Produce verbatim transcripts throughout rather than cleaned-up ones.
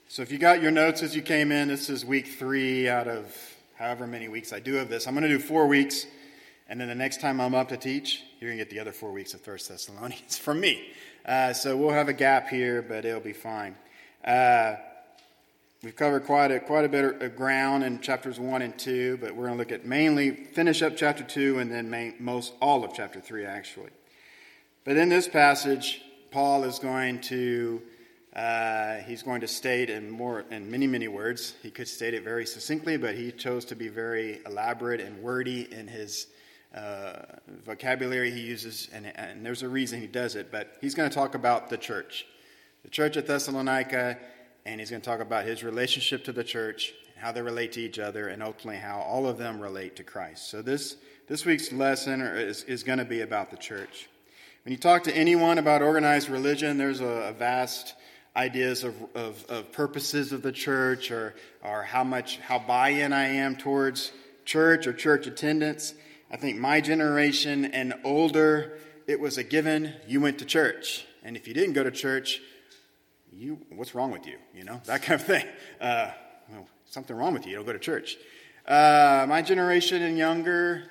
So if you got your notes as you came in, this is week three out of however many weeks I do of this. I'm going to do four weeks, and then the next time I'm up to teach, you're going to get the other four weeks of First Thessalonians from me. Uh, so we'll have a gap here, but it'll be fine. Uh, we've covered quite a quite a bit of ground in chapters one and two, but we're going to look at mainly, finish up chapter two, and then main, most all of chapter three, actually. But in this passage, Paul is going to Uh, he's going to state in more, in many, many words. He could state it very succinctly, but he chose to be very elaborate and wordy in his uh, vocabulary he uses, and, and there's a reason he does it. But he's going to talk about the church, the church at Thessalonica, and he's going to talk about his relationship to the church, how they relate to each other, and ultimately how all of them relate to Christ. So this this week's lesson is, is going to be about the church. When you talk to anyone about organized religion, there's a, a vast ideas of, of, of purposes of the church, or or how much how buy-in I am towards church or church attendance. I think my generation and older, it was a given. You went to church, and if you didn't go to church, you what's wrong with you? You know, that kind of thing. Uh, well, something wrong with you. You don't go to church. Uh, my generation and younger,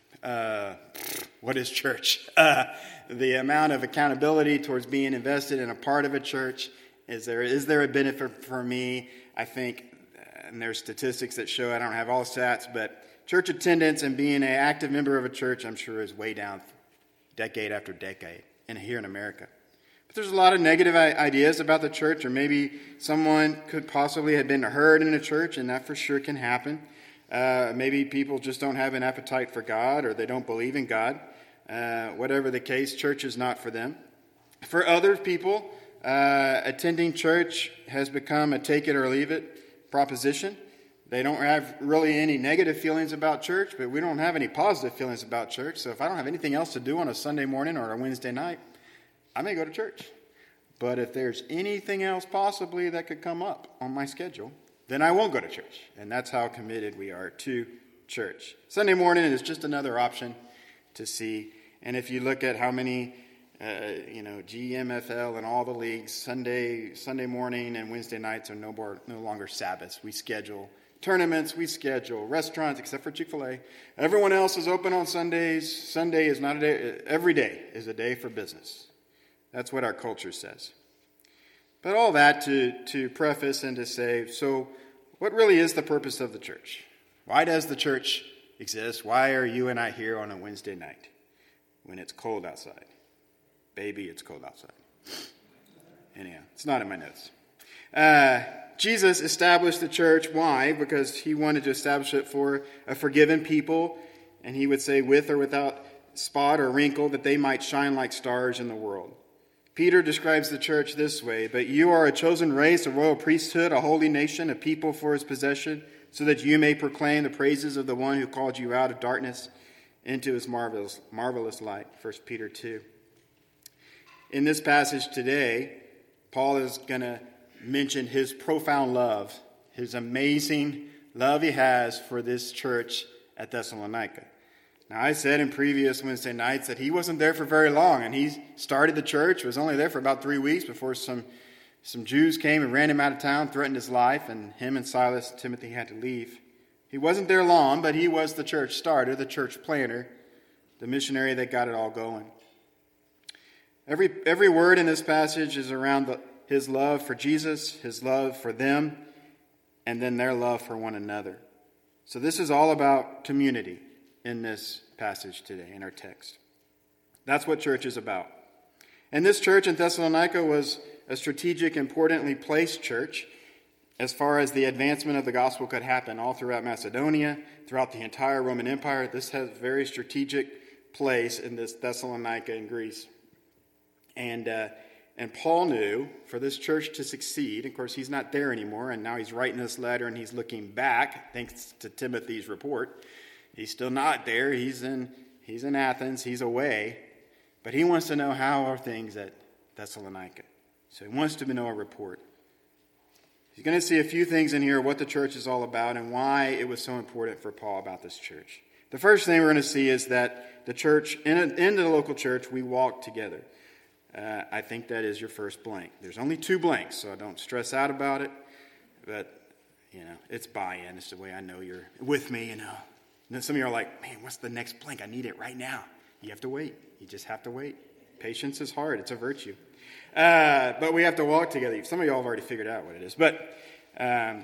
uh, what is church? Uh, the amount of accountability towards being invested in a part of a church. Is there is there a benefit for me? I think, and there's statistics that show, I don't have all stats, but church attendance and being an active member of a church, I'm sure, is way down decade after decade in, here in America. But there's a lot of negative ideas about the church, or maybe someone could possibly have been hurt in a church, and that for sure can happen. Uh, maybe people just don't have an appetite for God, or they don't believe in God. Uh, whatever the case, church is not for them. For other people, Uh, attending church has become a take it or leave it proposition. They don't have really any negative feelings about church, but we don't have any positive feelings about church. So if I don't have anything else to do on a Sunday morning or a Wednesday night, I may go to church. But if there's anything else possibly that could come up on my schedule, then I won't go to church. And that's how committed we are to church. Sunday morning is just another option to see. And if you look at how many Uh, you know, G M F L and all the leagues, Sunday Sunday morning and Wednesday nights are no more, no longer Sabbaths. We schedule tournaments, we schedule restaurants, except for Chick-fil-A. Everyone else is open on Sundays. Sunday is not a day. Every day is a day for business. That's what our culture says. But all that to, to preface and to say, so what really is the purpose of the church? Why does the church exist? Why are you and I here on a Wednesday night when it's cold outside? Baby, it's cold outside. Anyhow, it's not in my notes. Uh, Jesus established the church. Why? Because he wanted to establish it for a forgiven people, and he would say with or without spot or wrinkle, that they might shine like stars in the world. Peter describes the church this way: but you are a chosen race, a royal priesthood, a holy nation, a people for his possession, so that you may proclaim the praises of the one who called you out of darkness into his marvelous, marvelous light. First Peter two. In this passage today, Paul is going to mention his profound love, his amazing love he has for this church at Thessalonica. Now, I said in previous Wednesday nights that he wasn't there for very long, and he started the church, was only there for about three weeks before some, some Jews came and ran him out of town, threatened his life, and him and Silas, Timothy, had to leave. He wasn't there long, but he was the church starter, the church planter, the missionary that got it all going. Every every word in this passage is around the, his love for Jesus, his love for them, and then their love for one another. So this is all about community in this passage today, in our text. That's what church is about. And this church in Thessalonica was a strategic, importantly placed church as far as the advancement of the gospel could happen all throughout Macedonia, throughout the entire Roman Empire. This has a very strategic place in this Thessalonica in Greece. And uh, and Paul knew for this church to succeed, of course, he's not there anymore, and now he's writing this letter and he's looking back, thanks to Timothy's report. He's still not there. He's in he's in Athens. He's away. But he wants to know how are things at Thessalonica. So he wants to know a report. He's going to see a few things in here, what the church is all about and why it was so important for Paul about this church. The first thing we're going to see is that the church, in, a, in the local church, we walk together. Uh, I think that is your first blank. There's only two blanks, so don't stress out about it. but, you know, it's buy-in. It's the way I know you're with me, you know. And then some of you are like, man, what's the next blank? I need it right now. You have to wait. You just have to wait. Patience is hard. It's a virtue. Uh, but we have to walk together. Some of you all have already figured out what it is. But um,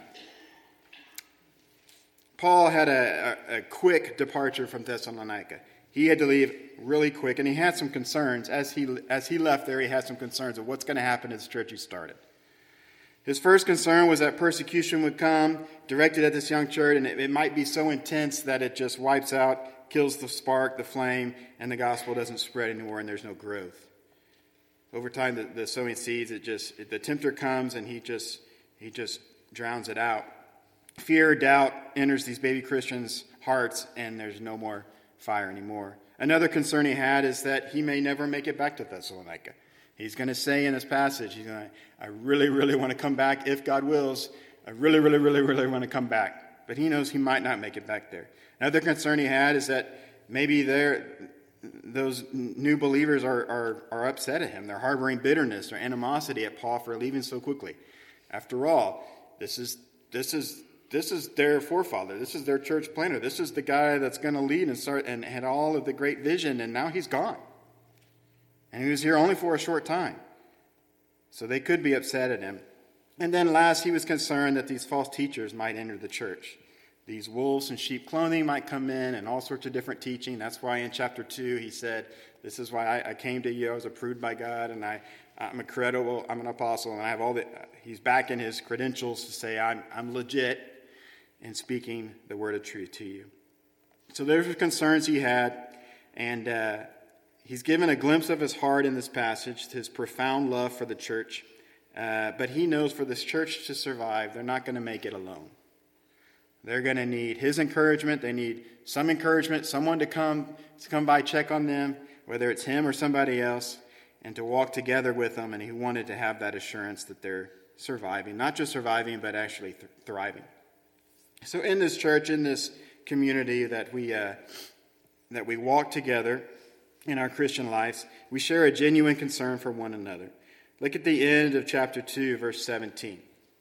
Paul had a, a, a quick departure from Thessalonica. He had to leave really quick, and he had some concerns. As he as he left there, he had some concerns of what's going to happen to this church he started. His first concern was that persecution would come directed at this young church, and it, it might be so intense that it just wipes out, kills the spark, the flame, and the gospel doesn't spread anymore, and there's no growth. Over time, the, the sowing seeds, it just it, the tempter comes, and he just he just drowns it out. Fear, doubt enters these baby Christians' hearts, and there's no more fire anymore. Another concern he had is that he may never make it back to Thessalonica. He's going to say in this passage, he's going to, I really, really want to come back if God wills. I really, really, really, really want to come back. But he knows he might not make it back there. Another concern he had is that maybe those new believers are, are, are upset at him. They're harboring bitterness or animosity at Paul for leaving so quickly. After all, this is this is this is their forefather. This is their church planter. This is the guy that's going to lead and start and had all of the great vision, and now he's gone. And he was here only for a short time. So they could be upset at him. And then last, he was concerned that these false teachers might enter the church. These wolves in sheep clothing might come in and all sorts of different teaching. That's why in chapter two he said, this is why I, I came to you. I was approved by God, and I, I'm a credible, I'm an apostle, and I have all the, he's back in his credentials to say I'm, I'm legit in speaking the word of truth to you. So those were concerns he had, and uh, he's given a glimpse of his heart in this passage, his profound love for the church. Uh, but he knows for this church to survive, they're not going to make it alone. They're going to need his encouragement. They need some encouragement, someone to come to come by, check on them, whether it's him or somebody else, and to walk together with them. And he wanted to have that assurance that they're surviving, not just surviving, but actually th- thriving. So in this church, in this community that we uh, that we walk together in our Christian lives, we share a genuine concern for one another. Look at the end of chapter two, verse seventeen.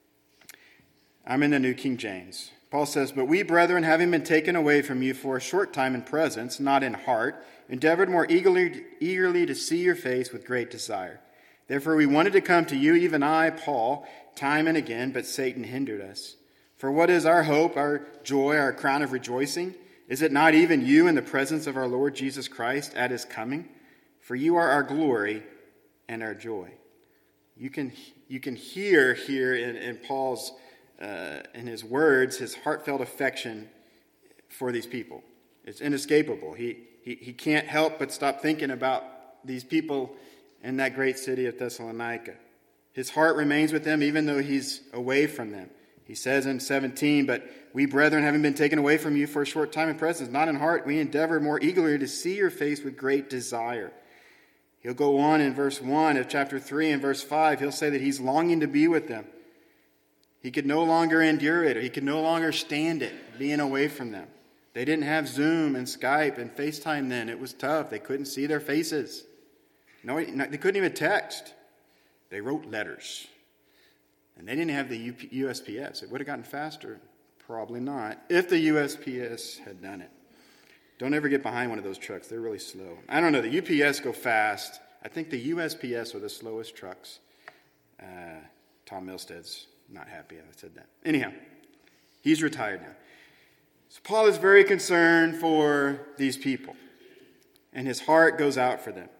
I'm in the New King James. Paul says, "But we, brethren, having been taken away from you for a short time in presence, not in heart, endeavored more eagerly, eagerly to see your face with great desire. Therefore we wanted to come to you, even I, Paul, time and again, but Satan hindered us. For what is our hope, our joy, our crown of rejoicing? Is it not even you in the presence of our Lord Jesus Christ at his coming? For you are our glory and our joy." You can you can hear here in, in Paul's uh, in his words his heartfelt affection for these people. It's inescapable. He, he he can't help but stop thinking about these people in that great city of Thessalonica. His heart remains with them even though he's away from them. He says in seventeen, "But we, brethren, having been taken away from you for a short time in presence, not in heart, we endeavor more eagerly to see your face with great desire." He'll go on in verse one of chapter three and verse five. He'll say that he's longing to be with them. He could no longer endure it. Or he could no longer stand it, being away from them. They didn't have Zoom and Skype and FaceTime then. It was tough. They couldn't see their faces. No, they couldn't even text. They wrote letters. And they didn't have the U S P S. It would have gotten faster. Probably not. If the U S P S had done it. Don't ever get behind one of those trucks. They're really slow. I don't know. The U P S go fast. I think the U S P S are the slowest trucks. Uh, Tom Milstead's not happy I said that. Anyhow, he's retired now. So Paul is very concerned for these people. And his heart goes out for them.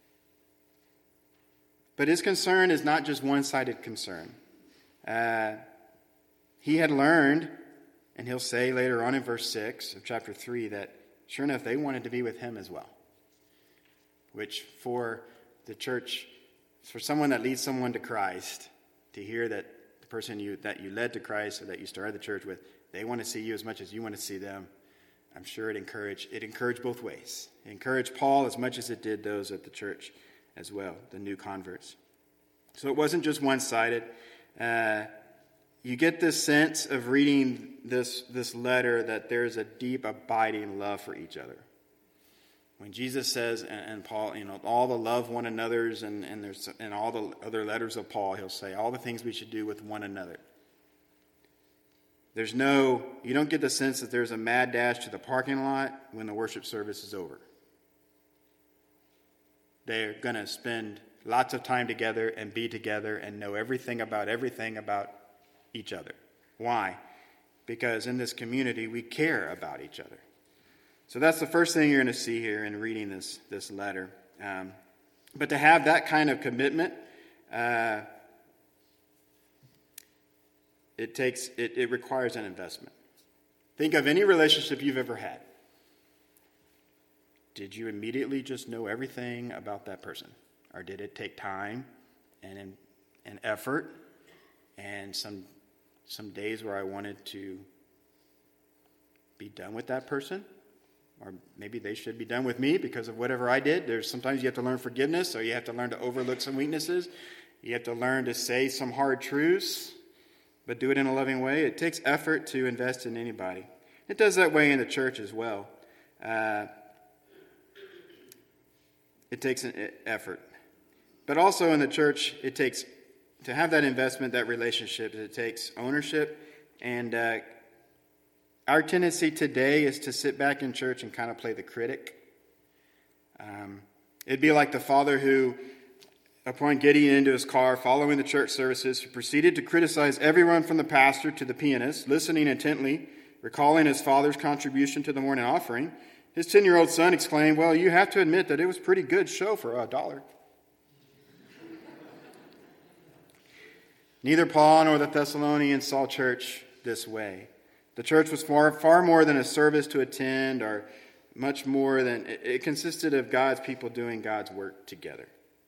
But his concern is not just one-sided concern. Uh, he had learned, and he'll say later on in verse six of chapter three, that sure enough, they wanted to be with him as well. Which for the church, for someone that leads someone to Christ, to hear that the person you that you led to Christ or that you started the church with, they want to see you as much as you want to see them, I'm sure it encouraged, it encouraged both ways. It encouraged Paul as much as it did those at the church as well, the new converts. So it wasn't just one-sided. Uh, You get this sense of reading this, this letter that there's a deep, abiding love for each other. When Jesus says, and, and Paul, you know, all the love one another's, and, and there's and all the other letters of Paul, he'll say all the things we should do with one another. There's no, you don't get the sense that there's a mad dash to the parking lot when the worship service is over. They're going to spend lots of time together and be together and know everything about everything about each other. Why? Because in this community, we care about each other. So that's the first thing you're going to see here in reading this, this letter. Um, but to have that kind of commitment, uh, it takes it, it requires an investment. Think of any relationship you've ever had. Did you immediately just know everything about that person? Or did it take time and and effort and some some days where I wanted to be done with that person? Or maybe they should be done with me because of whatever I did. There's sometimes you have to learn forgiveness, or you have to learn to overlook some weaknesses. You have to learn to say some hard truths, but do it in a loving way. It takes effort to invest in anybody. It does that way in the church as well. Uh, it takes an effort. But also in the church, it takes, to have that investment, that relationship, it takes ownership. And uh, our tendency today is to sit back in church and kind of play the critic. Um, it'd be like the father who, upon getting into his car, following the church services, who proceeded to criticize everyone from the pastor to the pianist, listening intently, recalling his father's contribution to the morning offering. His ten-year-old son exclaimed, "Well, you have to admit that it was a pretty good show for a dollar." Neither Paul nor the Thessalonians saw church this way. The church was far, far more than a service to attend, or much more than, it consisted of God's people doing God's work together.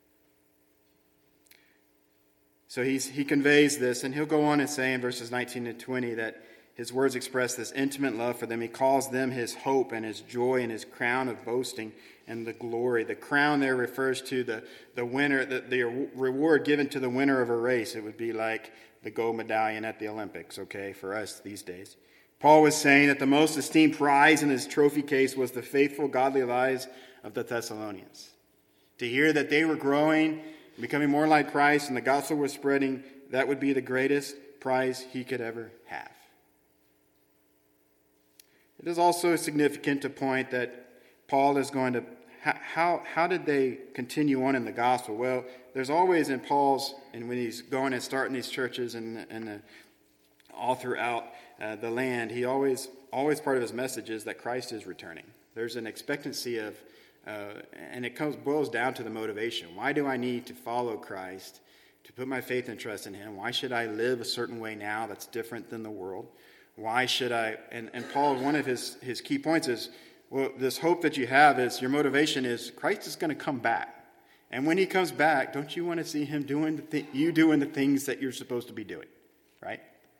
So he's, he conveys this, and he'll go on and say in verses nineteen and twenty that his words express this intimate love for them. He calls them his hope and his joy and his crown of boasting and the glory. The crown there refers to the, the winner, the, the reward given to the winner of a race. It would be like the gold medallion at the Olympics, okay, for us these days. Paul was saying that the most esteemed prize in his trophy case was the faithful, godly lives of the Thessalonians. To hear that they were growing, becoming more like Christ, and the gospel was spreading, that would be the greatest prize he could ever have. It is also significant to point that Paul is going to, how, how did they continue on in the gospel? Well, there's always in Paul's, and when he's going and starting these churches and, and the, all throughout uh, the land, he always, always part of his message is that Christ is returning. There's an expectancy of, uh, and it comes boils down to the motivation. Why do I need to follow Christ, to put my faith and trust in him? Why should I live a certain way now that's different than the world? Why should I, and, and Paul, one of his, his key points is, well, this hope that you have is, your motivation is, Christ is going to come back. And when he comes back, don't you want to see him doing the th- you doing the things that you're supposed to be doing, right?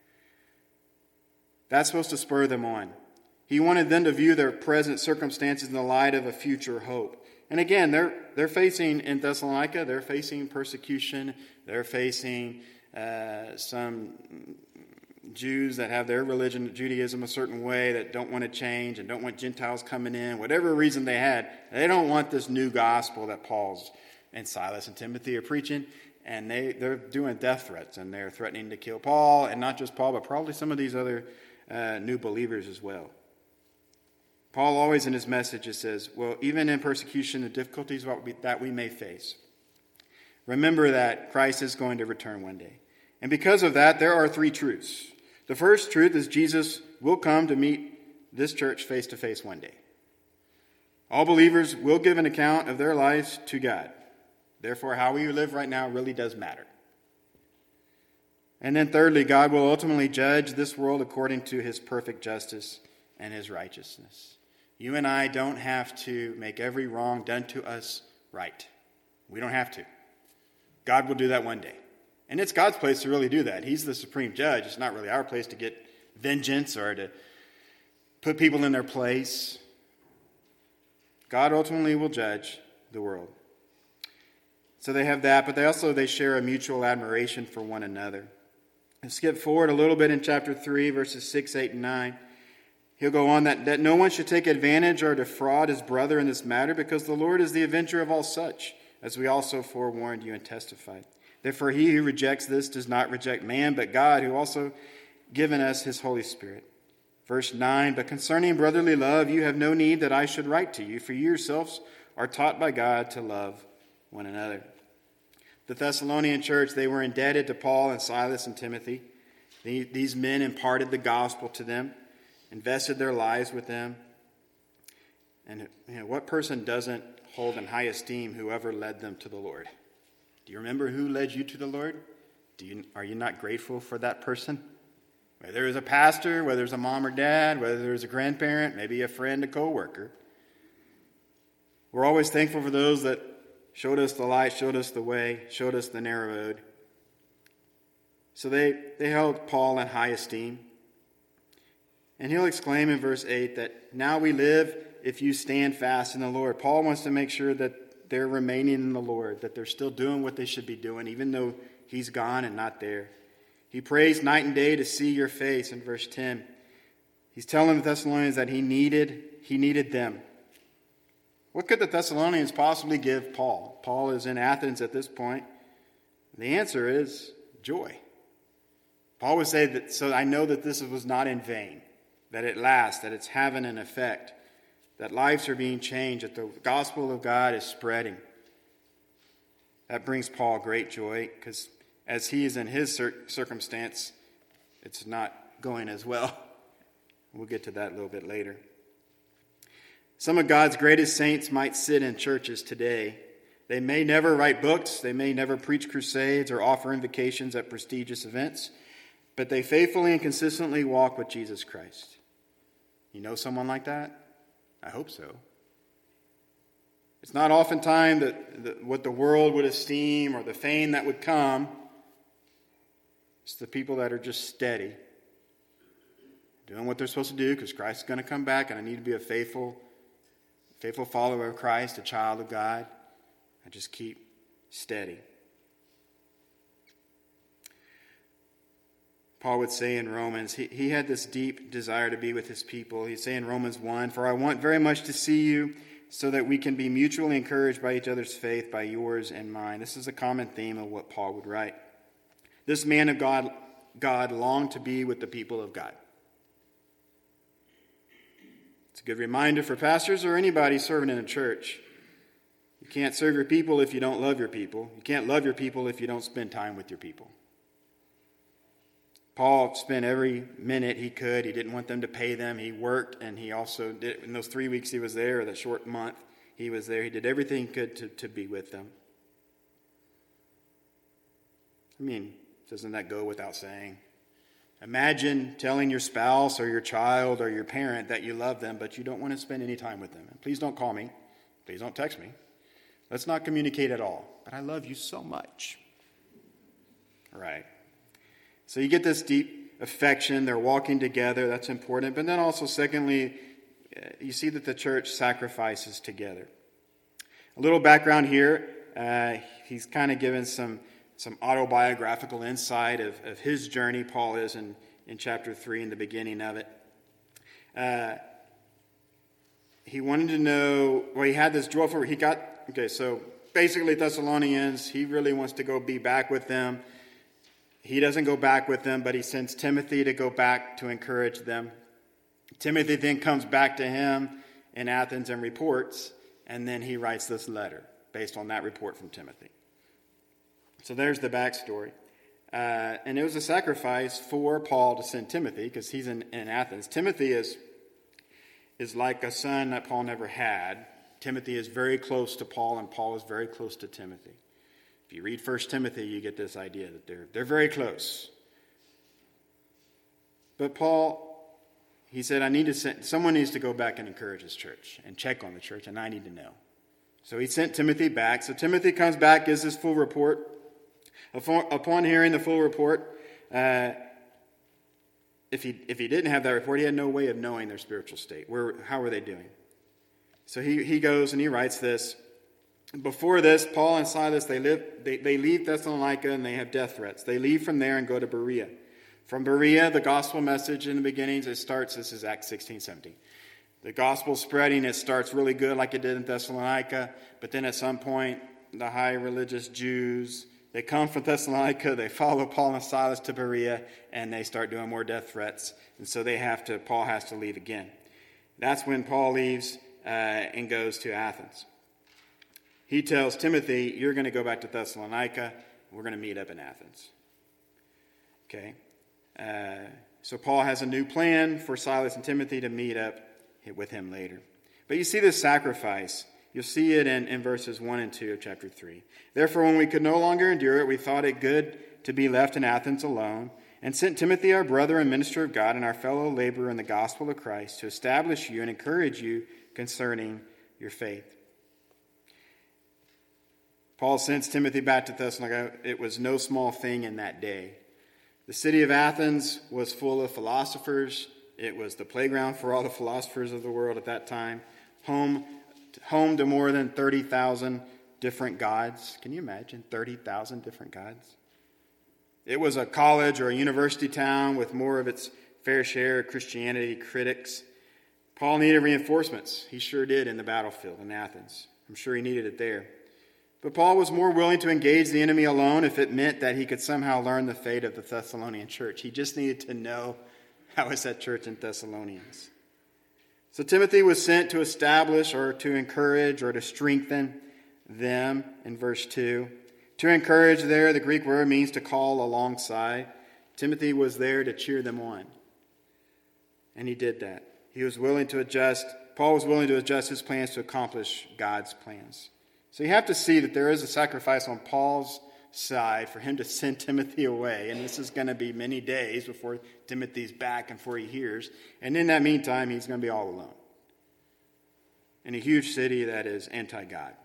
That's supposed to spur them on. He wanted them to view their present circumstances in the light of a future hope. And again, they're they're facing, in Thessalonica, they're facing persecution. They're facing uh, some Jews that have their religion, Judaism, a certain way, that don't want to change and don't want Gentiles coming in. Whatever reason they had, they don't want this new gospel that Paul's and Silas and Timothy are preaching. And they, they're doing death threats, and they're threatening to kill Paul, and not just Paul, but probably some of these other uh, new believers as well. Paul always in his message says, well, even in persecution, the difficulties that we may face, remember that Christ is going to return one day. And because of that, there are three truths. The first truth is Jesus will come to meet this church face to face one day. All believers will give an account of their lives to God. Therefore, how we live right now really does matter. And then thirdly, God will ultimately judge this world according to his perfect justice and his righteousness. You and I don't have to make every wrong done to us right. We don't have to. God will do that one day. And it's God's place to really do that. He's the supreme judge. It's not really our place to get vengeance or to put people in their place. God ultimately will judge the world. So they have that, but they also they share a mutual admiration for one another. And skip forward a little bit in chapter three, verses six, eight, and nine. He'll go on that, that no one should take advantage or defraud his brother in this matter, because the Lord is the avenger of all such, as we also forewarned you and testified. Therefore he who rejects this does not reject man, but God, who also given us his Holy Spirit. Verse nine, but concerning brotherly love, you have no need that I should write to you, for you yourselves are taught by God to love one another. The Thessalonian church, they were indebted to Paul and Silas and Timothy. These men imparted the gospel to them, invested their lives with them. And you know, what person doesn't hold in high esteem whoever led them to the Lord? Do you remember who led you to the Lord? Do you, are you not grateful for that person? Whether it's a pastor, whether it's a mom or dad, whether it's a grandparent, maybe a friend, a co-worker. We're always thankful for those that showed us the light, showed us the way, showed us the narrow road. So they, they held Paul in high esteem. And he'll exclaim in verse eight that now we live if you stand fast in the Lord. Paul wants to make sure that they're remaining in the Lord, that they're still doing what they should be doing, even though he's gone and not there. He prays night and day to see your face in verse ten. He's telling the Thessalonians that he needed, he needed them. What could the Thessalonians possibly give Paul? Paul is in Athens at this point. The answer is joy. Paul would say that, so I know that this was not in vain, that it lasts, that it's having an effect, that lives are being changed, that the gospel of God is spreading. That brings Paul great joy, because as he is in his cir- circumstance, it's not going as well. We'll get to that a little bit later. Some of God's greatest saints might sit in churches today. They may never write books, they may never preach crusades or offer invitations at prestigious events, but they faithfully and consistently walk with Jesus Christ. You know someone like that? I hope so. It's not oftentimes that, that what the world would esteem or the fame that would come. It's the people that are just steady, doing what they're supposed to do because Christ is going to come back, and I need to be a faithful, faithful follower of Christ, a child of God. I just keep steady. Paul would say in Romans, he, he had this deep desire to be with his people. He'd say in Romans one, for I want very much to see you so that we can be mutually encouraged by each other's faith, by yours and mine. This is a common theme of what Paul would write. This man of God, God longed to be with the people of God. It's a good reminder for pastors or anybody serving in a church. You can't serve your people if you don't love your people. You can't love your people if you don't spend time with your people. Paul spent every minute he could. He didn't want them to pay them. He worked, and he also did, in those three weeks he was there, or the short month he was there, he did everything he could to, to be with them. I mean, doesn't that go without saying? Imagine telling your spouse or your child or your parent that you love them, but you don't want to spend any time with them. And please don't call me. Please don't text me. Let's not communicate at all. But I love you so much. Right. So you get this deep affection. They're walking together. That's important. But then also, secondly, you see that the church sacrifices together. A little background here. Uh, he's kind of given some, some autobiographical insight of, of his journey. Paul is in, in chapter three, in the beginning of it. Uh, he wanted to know, well, he had this joyful, he got, okay, so basically Thessalonians, he really wants to go be back with them. He doesn't go back with them, but he sends Timothy to go back to encourage them. Timothy then comes back to him in Athens and reports, and then he writes this letter based on that report from Timothy. So there's the backstory. Uh, and it was a sacrifice for Paul to send Timothy because he's in, in Athens. Timothy is, is like a son that Paul never had. Timothy is very close to Paul, and Paul is very close to Timothy. If you read First Timothy, you get this idea that they're, they're very close. But Paul, he said, I need to send, someone needs to go back and encourage his church and check on the church, and I need to know. So he sent Timothy back. So Timothy comes back, gives his full report. Upon hearing the full report, uh, if he if he didn't have that report, he had no way of knowing their spiritual state. Where, how were they doing? So he, he goes and he writes this. Before this, Paul and Silas, they, live, they, they leave Thessalonica and they have death threats. They leave from there and go to Berea. From Berea, the gospel message in the beginnings, it starts, this is Acts sixteen, seventeen. The gospel spreading, it starts really good like it did in Thessalonica, but then at some point, the high religious Jews They come from Thessalonica, they follow Paul and Silas to Berea, and they start doing more death threats. And so they have to, Paul has to leave again. That's when Paul leaves uh, and goes to Athens. He tells Timothy, you're going to go back to Thessalonica. We're going to meet up in Athens. Okay. Uh, so Paul has a new plan for Silas and Timothy to meet up with him later. But you see this sacrifice. You'll see it in, in verses one and two of chapter three. Therefore, when we could no longer endure it, we thought it good to be left in Athens alone, and sent Timothy, our brother and minister of God, and our fellow laborer in the gospel of Christ, to establish you and encourage you concerning your faith. Paul sends Timothy back to Thessalonica. It was no small thing in that day. The city of Athens was full of philosophers. It was the playground for all the philosophers of the world at that time. Home, home to more than thirty thousand different gods. Can you imagine thirty thousand different gods? It was a college or a university town with more of its fair share of Christianity critics. Paul needed reinforcements. He sure did in the battlefield in Athens. I'm sure he needed it there. But Paul was more willing to engage the enemy alone if it meant that he could somehow learn the fate of the Thessalonian church. He just needed to know how is that church in Thessalonians. So Timothy was sent to establish or to encourage or to strengthen them in verse two. To encourage there, the Greek word means to call alongside. Timothy was there to cheer them on. And he did that. He was willing to adjust, Paul was willing to adjust his plans to accomplish God's plans. So you have to see that there is a sacrifice on Paul's side for him to send Timothy away. And this is going to be many days before Timothy's back and before he hears. And in that meantime, he's going to be all alone in a huge city that is anti-God.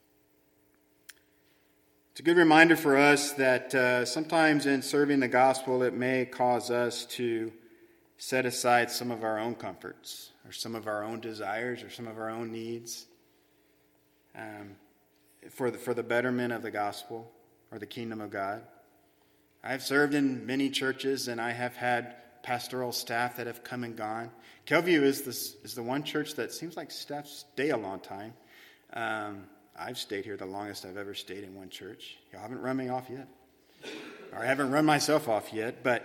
It's a good reminder for us that uh, sometimes in serving the gospel, it may cause us to set aside some of our own comforts or some of our own desires or some of our own needs um, for the, for the betterment of the gospel or the kingdom of God. I've served in many churches, and I have had pastoral staff that have come and gone. Kelview is, this, is the one church that seems like staff stay a long time. Um I've stayed here the longest I've ever stayed in one church. Y'all haven't run me off yet. Or I haven't run myself off yet. But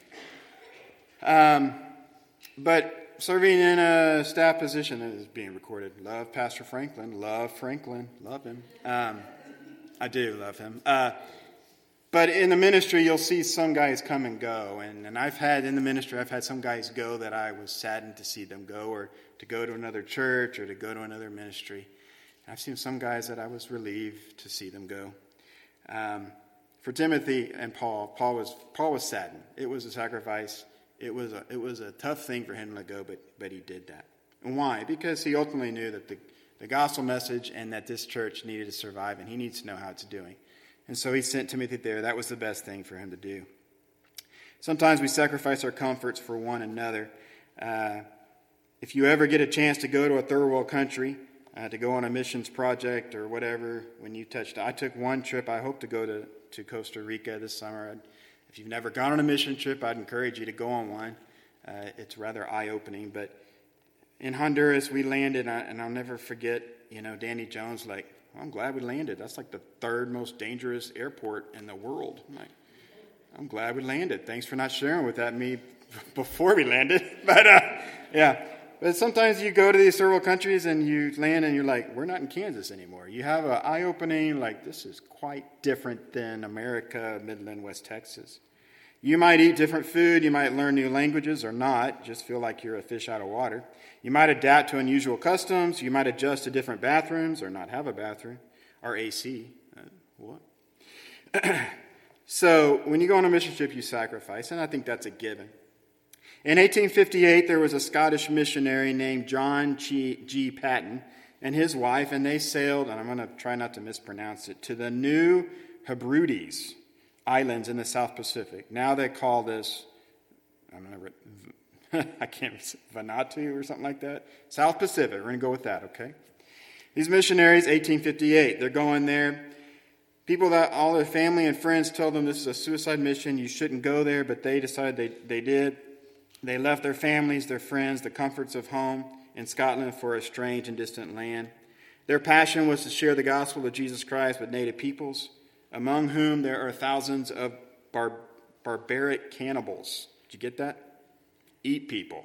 um, but serving in a staff position that is being recorded. Love Pastor Franklin. Love Franklin. Love him. Um, I do love him. Uh, but in the ministry, you'll see some guys come and go. And, and I've had, in the ministry, I've had some guys go that I was saddened to see them go, or to go to another church, or to go to another ministry. I've seen some guys that I was relieved to see them go. Um, for Timothy and Paul, Paul was Paul was saddened. It was a sacrifice. It was a, it was a tough thing for him to go, but but he did that. And why? Because he ultimately knew that the, the gospel message and that this church needed to survive, and he needs to know how it's doing. And so he sent Timothy there. That was the best thing for him to do. Sometimes we sacrifice our comforts for one another. Uh, if you ever get a chance to go to a third world country, Uh, to go on a missions project or whatever, when you touched, I took one trip. I hope to go to, to Costa Rica this summer. I'd, if you've never gone on a mission trip, I'd encourage you to go on one. Uh, it's rather eye-opening. But in Honduras, we landed, and, I, and I'll never forget, you know, Danny Jones, like, well, I'm glad we landed. That's like the third most dangerous airport in the world. I'm like, I'm glad we landed. Thanks for not sharing with that me before we landed. But, uh, yeah. But sometimes you go to these third world countries and you land and you're like, we're not in Kansas anymore. You have an eye-opening, like, this is quite different than America, Midland, West Texas. You might eat different food. You might learn new languages or not. Just feel like you're a fish out of water. You might adapt to unusual customs. You might adjust to different bathrooms or not have a bathroom or A C. Uh, what? So when you go on a mission trip, you sacrifice, and I think that's a given. In eighteen fifty-eight, there was a Scottish missionary named John G. G. Paton and his wife, and they sailed, and I'm going to try not to mispronounce it, to the New Hebrides Islands in the South Pacific. Now they call this, I'm going to, I can't, Vanuatu or something like that. South Pacific, we're going to go with that, okay? These missionaries, eighteen fifty-eight, they're going there. People that all their family and friends told them this is a suicide mission, you shouldn't go there, but they decided they, they did. They left their families, their friends, the comforts of home in Scotland for a strange and distant land. Their passion was to share the gospel of Jesus Christ with native peoples among whom there are thousands of bar- barbaric cannibals. Did you get that? Eat people.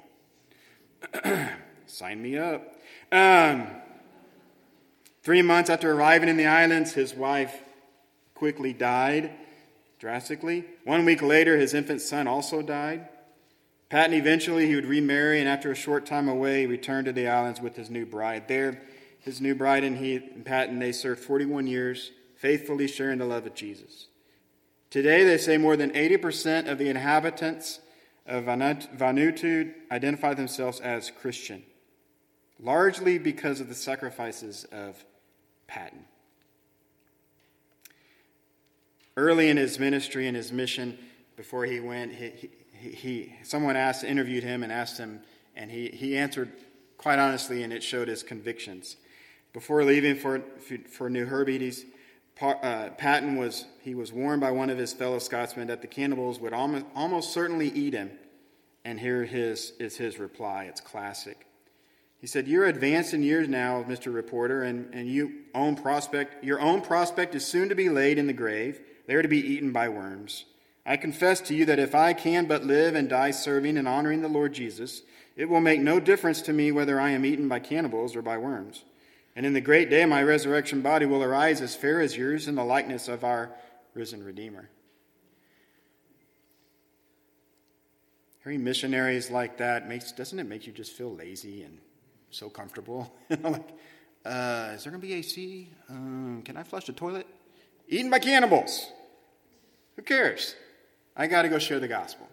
Sign me up. Um, three months after arriving in the islands, his wife quickly died drastically. One week later, his infant son also died. Patton eventually, he would remarry, and after a short time away, he returned to the islands with his new bride. There, his new bride and he, and Patton, they served forty-one years, faithfully sharing the love of Jesus. Today, they say more than eighty percent of the inhabitants of Vanuatu identify themselves as Christian, largely because of the sacrifices of Patton. Early in his ministry and his mission, before he went, he, he, he someone asked, interviewed him and asked him, and he, he answered quite honestly, and it showed his convictions. Before leaving for for New Hebrides, uh, Patton was he was warned by one of his fellow Scotsmen that the cannibals would almost, almost certainly eat him. And here his is his reply. It's classic. He said, "You're advanced in years now, Mister Reporter, and, and you own prospect. Your own prospect is soon to be laid in the grave, there to be eaten by worms. I confess to you that if I can but live and die serving and honoring the Lord Jesus, it will make no difference to me whether I am eaten by cannibals or by worms. And in the great day, my resurrection body will arise as fair as yours in the likeness of our risen Redeemer." Hearing missionaries like that, makes doesn't it make you just feel lazy and so comfortable? Like, uh, is there going to be A C? Um, can I flush the toilet? Eaten by cannibals. Who cares? I got to go share the gospel.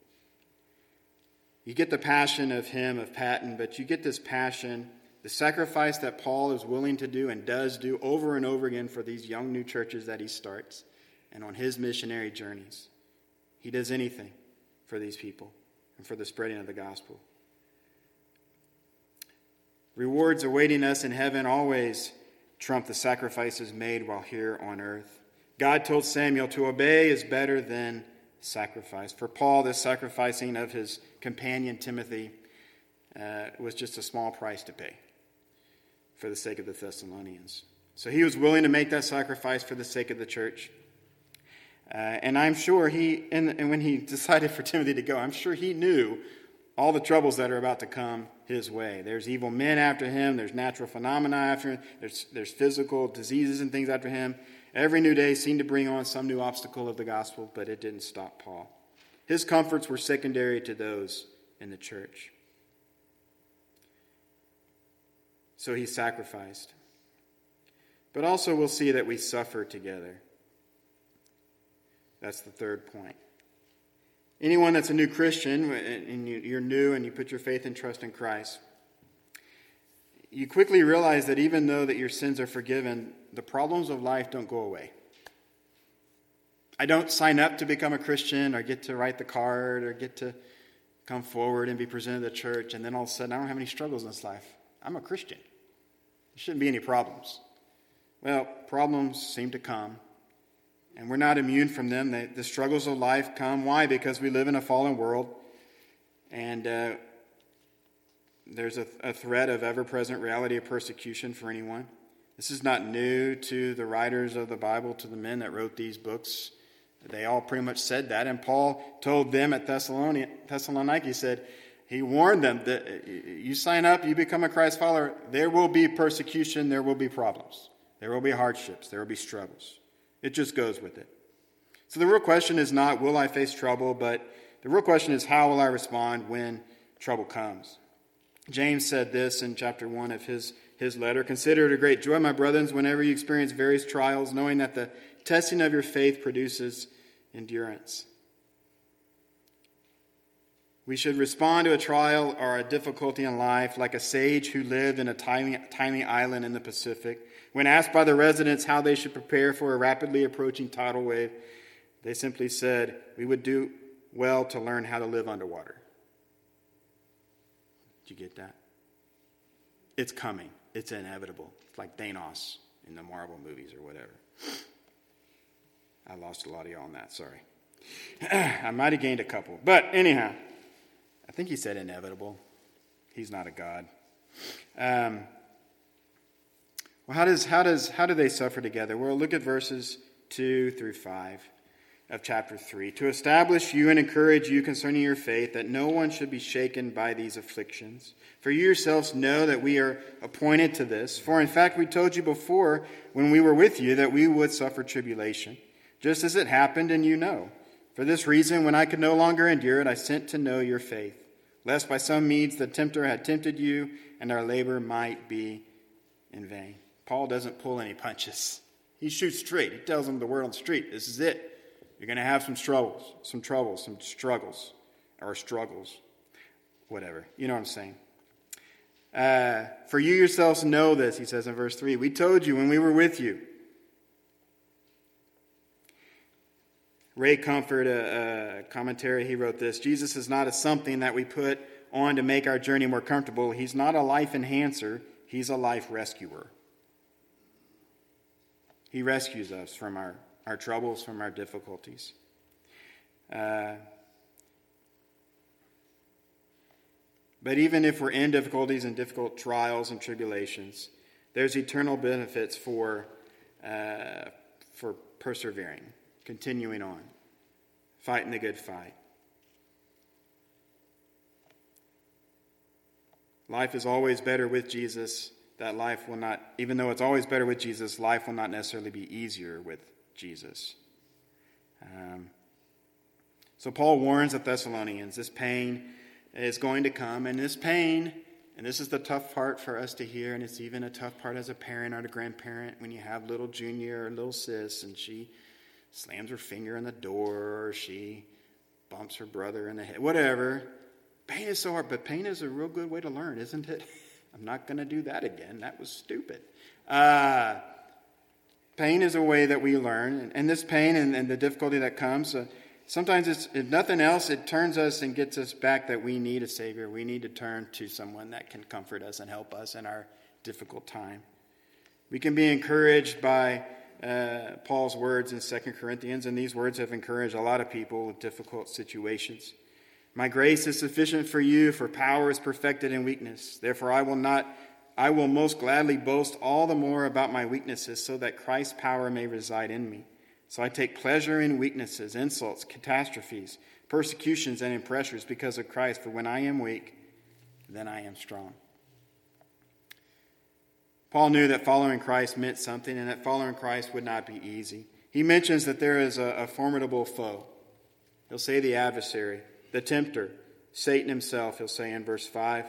You get the passion of him, of Patton, but you get this passion, the sacrifice that Paul is willing to do and does do over and over again for these young new churches that he starts and on his missionary journeys. He does anything for these people and for the spreading of the gospel. Rewards awaiting us in heaven always trump the sacrifices made while here on earth. God told Samuel to obey is better than sacrifice. For Paul, this sacrificing of his companion Timothy uh, was just a small price to pay for the sake of the Thessalonians. So he was willing to make that sacrifice for the sake of the church. Uh, and I'm sure he, and, and when he decided for Timothy to go, I'm sure he knew all the troubles that are about to come his way. There's evil men after him. There's natural phenomena after him. There's, there's physical diseases and things after him. Every new day seemed to bring on some new obstacle of the gospel, but it didn't stop Paul. His comforts were secondary to those in the church. So he sacrificed. But also we'll see that we suffer together. That's the third point. Anyone that's a new Christian, and you're new and you put your faith and trust in Christ, you quickly realize that even though that your sins are forgiven, the problems of life don't go away. I don't sign up to become a Christian or get to write the card or get to come forward and be presented to church, and then all of a sudden I don't have any struggles in this life. I'm a Christian. There shouldn't be any problems. Well, problems seem to come, and we're not immune from them. The, the struggles of life come. Why? Because we live in a fallen world, and uh, there's a, a threat of ever-present reality of persecution for anyone. This is not new to the writers of the Bible, to the men that wrote these books. They all pretty much said that, and Paul told them at Thessalonica, Thessalonica he said, he warned them that you sign up, you become a Christ follower, there will be persecution, there will be problems, there will be hardships, there will be struggles. It just goes with it. So the real question is not, will I face trouble, but the real question is, how will I respond when trouble comes? James said this in chapter one of his, his letter, "Consider it a great joy, my brothers, whenever you experience various trials, knowing that the testing of your faith produces endurance." We should respond to a trial or a difficulty in life like a sage who lived in a tiny, tiny island in the Pacific. When asked by the residents how they should prepare for a rapidly approaching tidal wave, they simply said, "We would do well to learn how to live underwater." Did you get that? It's coming. It's inevitable. It's like Thanos in the Marvel movies or whatever. I lost a lot of y'all on that, sorry. I might have gained a couple. But anyhow, I think he said inevitable. He's not a god. Um, well, how does how does how do they suffer together? Well, look at verses two through five of chapter three, to establish you and encourage you concerning your faith, that no one should be shaken by these afflictions. For you yourselves know that we are appointed to this. For in fact, we told you before when we were with you that we would suffer tribulation, just as it happened, and you know. For this reason, when I could no longer endure it, I sent to know your faith, lest by some means the tempter had tempted you, and our labor might be in vain. Paul doesn't pull any punches. He shoots straight. He tells them the word on the street. This is it. You're going to have some troubles, some troubles, some struggles, or struggles, whatever. You know what I'm saying. Uh, for you yourselves know this, he says in verse three. We told you when we were with you. Ray Comfort, a, a commentary, he wrote this: Jesus is not a something that we put on to make our journey more comfortable. He's not a life enhancer. He's a life rescuer. He rescues us from our, our troubles, from our difficulties. Uh, but even if we're in difficulties and difficult trials and tribulations, there's eternal benefits for uh, for persevering, continuing on, fighting the good fight. Life is always better with Jesus. That life will not, even though it's always better with Jesus, life will not necessarily be easier with Jesus. Um, so Paul warns the Thessalonians, this pain is going to come, and this pain, and this is the tough part for us to hear, and it's even a tough part as a parent or a grandparent when you have little Junior or little sis, and she slams her finger in the door, or she bumps her brother in the head, whatever. Pain is so hard, but pain is a real good way to learn, isn't it? I'm not going to do that again. That was stupid. Uh, pain is a way that we learn. And, and this pain and, and the difficulty that comes, uh, sometimes it's, if nothing else, it turns us and gets us back that we need a Savior. We need to turn to someone that can comfort us and help us in our difficult time. We can be encouraged by uh, Paul's words in Second Corinthians, and these words have encouraged a lot of people with difficult situations. My grace is sufficient for you, for power is perfected in weakness. Therefore I will not, I will most gladly boast all the more about my weaknesses, so that Christ's power may reside in me. So I take pleasure in weaknesses, insults, catastrophes, persecutions, and in pressures because of Christ. For when I am weak, then I am strong. Paul knew that following Christ meant something, and that following Christ would not be easy. He mentions that there is a, a formidable foe. He'll say the adversary. The tempter, Satan himself, he'll say in verse five.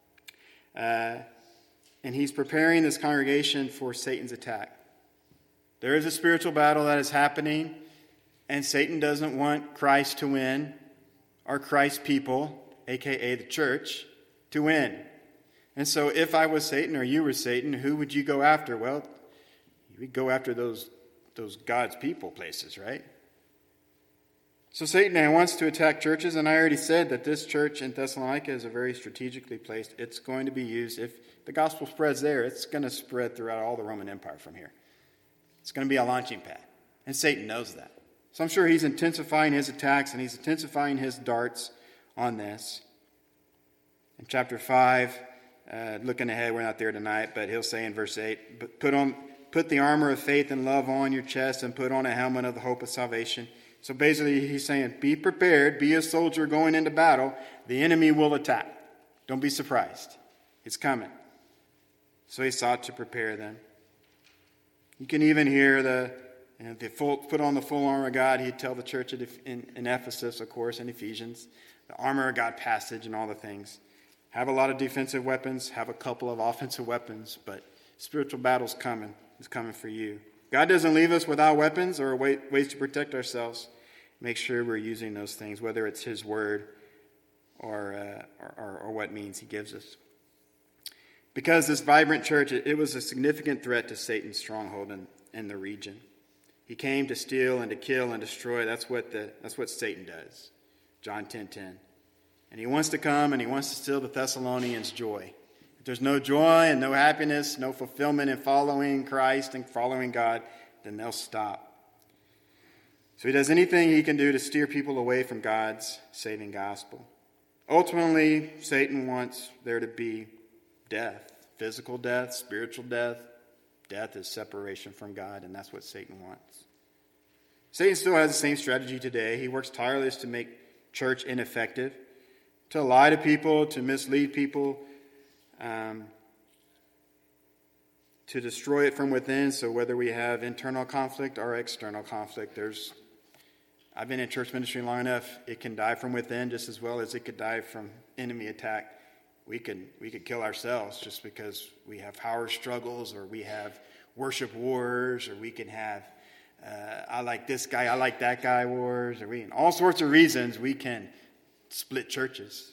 Uh, and he's preparing this congregation for Satan's attack. There is a spiritual battle that is happening, and Satan doesn't want Christ to win, or Christ's people, a k a the church, to win. And so if I was Satan or you were Satan, who would you go after? Well, you would go after those, those God's people places, right? So Satan wants to attack churches, and I already said that this church in Thessalonica is a very strategically placed. It's going to be used. If the gospel spreads there, it's going to spread throughout all the Roman Empire from here. It's going to be a launching pad, and Satan knows that. So I'm sure he's intensifying his attacks, and he's intensifying his darts on this. In chapter five, uh, looking ahead, we're not there tonight, but he'll say in verse eight, put on, put the armor of faith and love on your chest, and put on a helmet of the hope of salvation. So basically he's saying, be prepared, be a soldier going into battle. The enemy will attack. Don't be surprised. It's coming. So he sought to prepare them. You can even hear the, you know, the full, put on the full armor of God. He'd tell the church in, in Ephesus, of course, in Ephesians, the armor of God passage and all the things. Have a lot of defensive weapons, have a couple of offensive weapons, but spiritual battle's coming. It's coming for you. God doesn't leave us without weapons or ways to protect ourselves. Make sure we're using those things, whether it's his word or, uh, or, or what means he gives us. Because this vibrant church, it, it was a significant threat to Satan's stronghold in, in the region. He came to steal and to kill and destroy. That's what the that's what Satan does. John ten ten. And he wants to come and he wants to steal the Thessalonians' joy. If there's no joy and no happiness, no fulfillment in following Christ and following God, then they'll stop. So he does anything he can do to steer people away from God's saving gospel. Ultimately, Satan wants there to be death, physical death, spiritual death. Death is separation from God, and that's what Satan wants. Satan still has the same strategy today. He works tirelessly to make church ineffective, to lie to people, to mislead people, um, to destroy it from within. So whether we have internal conflict or external conflict, there's I've been in church ministry long enough. It can die from within just as well as it could die from enemy attack. We could we could kill ourselves just because we have power struggles, or we have worship wars, or we can have uh, I like this guy, I like that guy wars, or we all sorts of reasons we can split churches.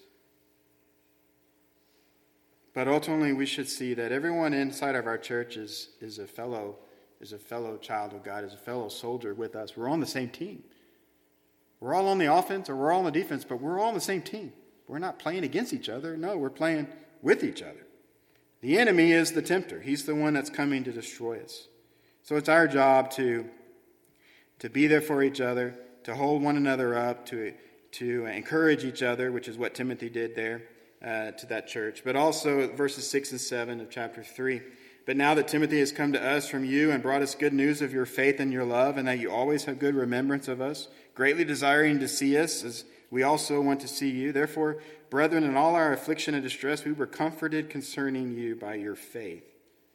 But ultimately, we should see that everyone inside of our church is, is a fellow is a fellow child of God, is a fellow soldier with us. We're on the same team. We're all on the offense or we're all on the defense, but we're all on the same team. We're not playing against each other. No, we're playing with each other. The enemy is the tempter. He's the one that's coming to destroy us. So it's our job to, to be there for each other, to hold one another up, to, to encourage each other, which is what Timothy did there. Uh, to that church. But also verses six and seven of chapter three. But now that Timothy has come to us from you and brought us good news of your faith and your love, and that you always have good remembrance of us, greatly desiring to see us, as we also want to see you. Therefore, brethren, in all our affliction and distress, we were comforted concerning you by your faith.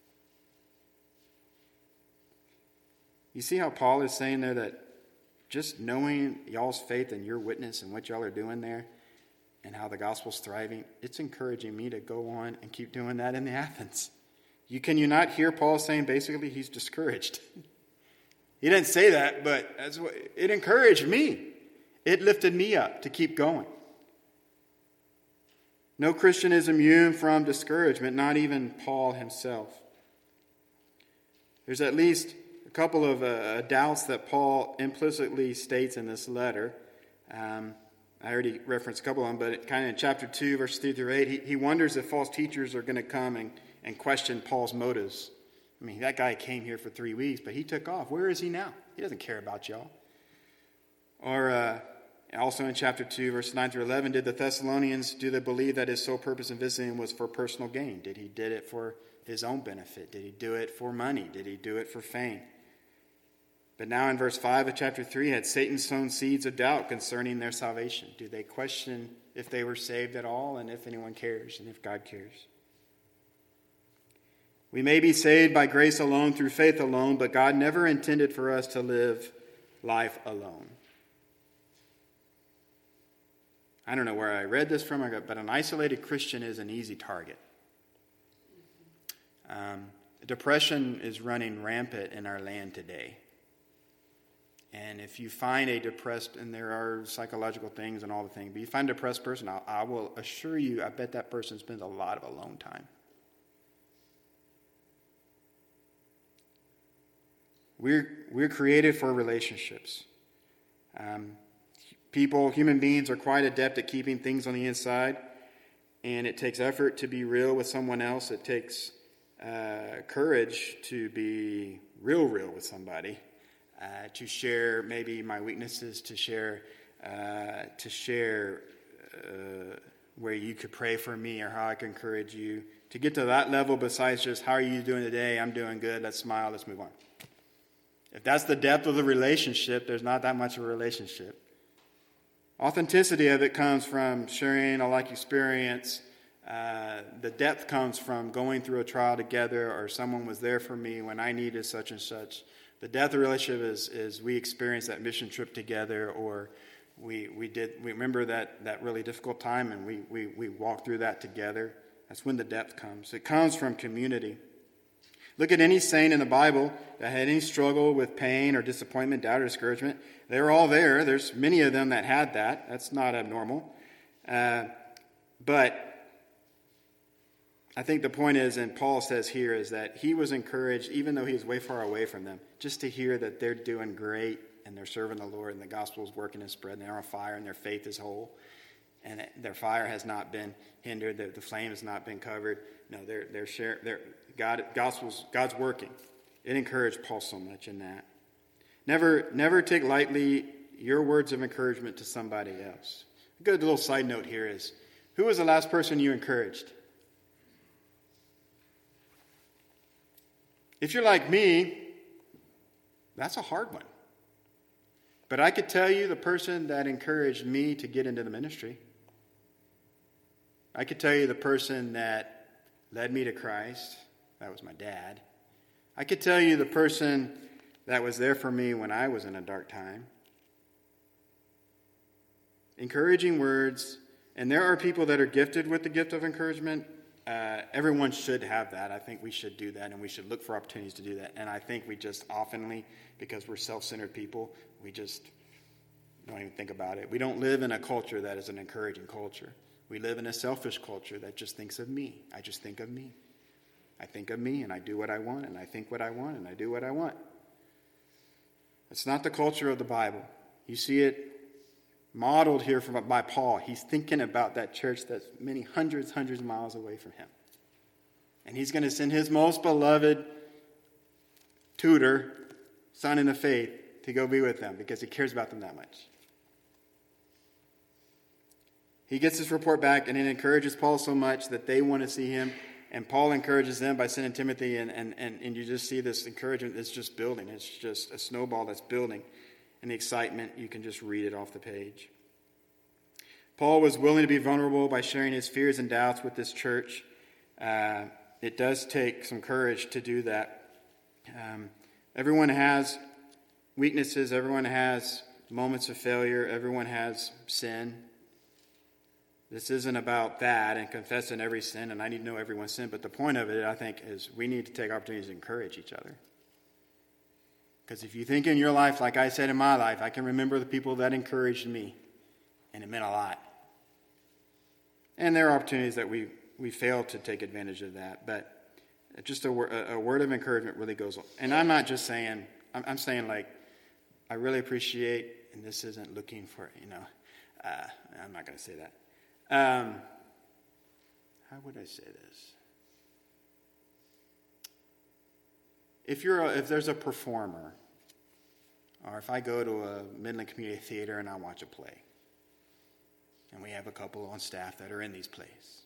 You see how Paul is saying there that just knowing y'all's faith and your witness and what y'all are doing there, and how the gospel's thriving, it's encouraging me to go on and keep doing that in the Athens. You can you not hear Paul saying basically he's discouraged? He didn't say that, but that's what, it encouraged me. It lifted me up to keep going. No Christian is immune from discouragement, not even Paul himself. There's at least a couple of uh, doubts that Paul implicitly states in this letter. Um, I already referenced a couple of them, but kind of in chapter two, verses three through eight, he, he wonders if false teachers are going to come and, and question Paul's motives. I mean, that guy came here for three weeks, but he took off. Where is he now? He doesn't care about y'all. Or uh, also in chapter two, verses nine through eleven, did the Thessalonians, do they believe that his sole purpose in visiting was for personal gain? Did he did it for his own benefit? Did he do it for money? Did he do it for fame? But now in verse five of chapter three, had Satan sown seeds of doubt concerning their salvation? Do they question if they were saved at all and if anyone cares and if God cares? We may be saved by grace alone, through faith alone, but God never intended for us to live life alone. I don't know where I read this from, but an isolated Christian is an easy target. Um, depression is running rampant in our land today. And if you find a depressed, and there are psychological things and all the things, but you find a depressed person, I, I will assure you, I bet that person spends a lot of alone time. We're, we're created for relationships. Um, people, human beings are quite adept at keeping things on the inside, and it takes effort to be real with someone else. It takes uh, courage to be real, real with somebody. Uh, to share maybe my weaknesses, to share, uh, to share uh, where you could pray for me or how I can encourage you. To get to that level, besides just how are you doing today? I'm doing good. Let's smile. Let's move on. If that's the depth of the relationship, there's not that much of a relationship. Authenticity of it comes from sharing a like experience. Uh, the depth comes from going through a trial together, or someone was there for me when I needed such and such. The depth of the relationship is, is we experienced that mission trip together, or we we did we remember that, that really difficult time and we, we, we walked through that together. That's when the depth comes. It comes from community. Look at any saint in the Bible that had any struggle with pain or disappointment, doubt, or discouragement. They were all there. There's many of them that had that. That's not abnormal. Uh, but I think the point is, and Paul says here, is that he was encouraged, even though he was way far away from them, just to hear that they're doing great and they're serving the Lord and the gospel is working and spreading. They're on fire and their faith is whole. And their fire has not been hindered. The, the flame has not been covered. No, they're they're sharing. They're God. Gospel's God's working. It encouraged Paul so much in that. Never never take lightly your words of encouragement to somebody else. A good little side note here is, who was the last person you encouraged? If you're like me, that's a hard one. But I could tell you the person that encouraged me to get into the ministry. I could tell you the person that led me to Christ. That was my dad. I could tell you the person that was there for me when I was in a dark time. Encouraging words, and there are people that are gifted with the gift of encouragement. Uh, everyone should have that. I think we should do that, and we should look for opportunities to do that. And I think we just oftenly, because we're self-centered people, we just don't even think about it. We don't live in a culture that is an encouraging culture. We live in a selfish culture that just thinks of me. I just think of me. I think of me, and I do what I want, and I think what I want, and I do what I want. It's not the culture of the Bible. You see it modeled here from by Paul. He's thinking about that church that's many hundreds, hundreds of miles away from him. And he's going to send his most beloved tutor, son in the faith, to go be with them because he cares about them that much. He gets this report back, and it encourages Paul so much that they want to see him. And Paul encourages them by sending Timothy, and, and, and, and you just see this encouragement that's just building. It's just a snowball that's building. And the excitement, you can just read it off the page. Paul was willing to be vulnerable by sharing his fears and doubts with this church. Uh, it does take some courage to do that. Um, everyone has weaknesses. Everyone has moments of failure. Everyone has sin. This isn't about that and confessing every sin, and I need to know everyone's sin. But the point of it, I think, is we need to take opportunities to encourage each other. Because if you think in your life, like I said in my life, I can remember the people that encouraged me, and it meant a lot. And there are opportunities that we, we fail to take advantage of that, but just a, a word of encouragement really goes on. And I'm not just saying, I'm, I'm saying like, I really appreciate, and this isn't looking for, you know, uh, I'm not going to say that. Um, how would I say this? If you're a, if there's a performer, or if I go to a Midland Community Theater and I watch a play, and we have a couple on staff that are in these plays,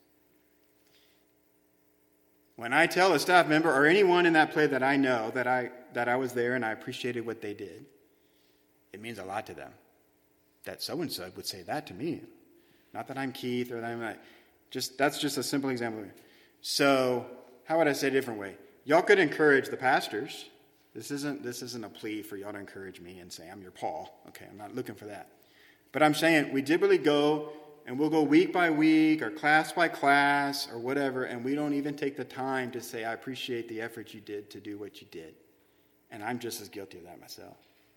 when I tell a staff member or anyone in that play that I know that I that I was there and I appreciated what they did, it means a lot to them. That so-and-so would say that to me. Not that I'm Keith or that I'm not. Just, that's just a simple example. So how would I say it a different way? Y'all could encourage the pastors. This isn't this isn't a plea for y'all to encourage me and say, I'm your Paul. Okay, I'm not looking for that. But I'm saying we typically go, and we'll go week by week or class by class or whatever, and we don't even take the time to say, I appreciate the effort you did to do what you did. And I'm just as guilty of that myself.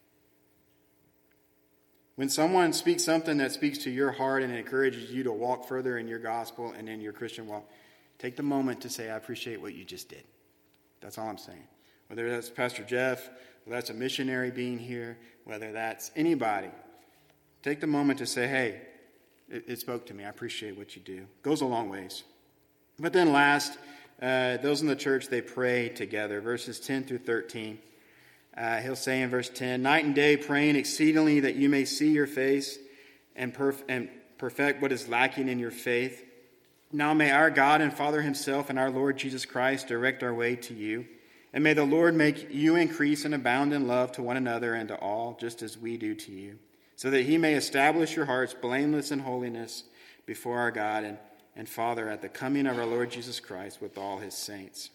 When someone speaks something that speaks to your heart and encourages you to walk further in your gospel and in your Christian walk, take the moment to say, I appreciate what you just did. That's all I'm saying. Whether that's Pastor Jeff, whether that's a missionary being here, whether that's anybody, take the moment to say, hey, it, it spoke to me. I appreciate what you do. It goes a long ways. But then last, uh, those in the church, they pray together. Verses ten through thirteen. Uh, he'll say in verse ten, night and day praying exceedingly that you may see your face and, perf- and perfect what is lacking in your faith. Now may our God and Father himself and our Lord Jesus Christ direct our way to you. And may the Lord make you increase and abound in love to one another and to all, just as we do to you, so that he may establish your hearts blameless in holiness before our God and, and Father at the coming of our Lord Jesus Christ with all his saints.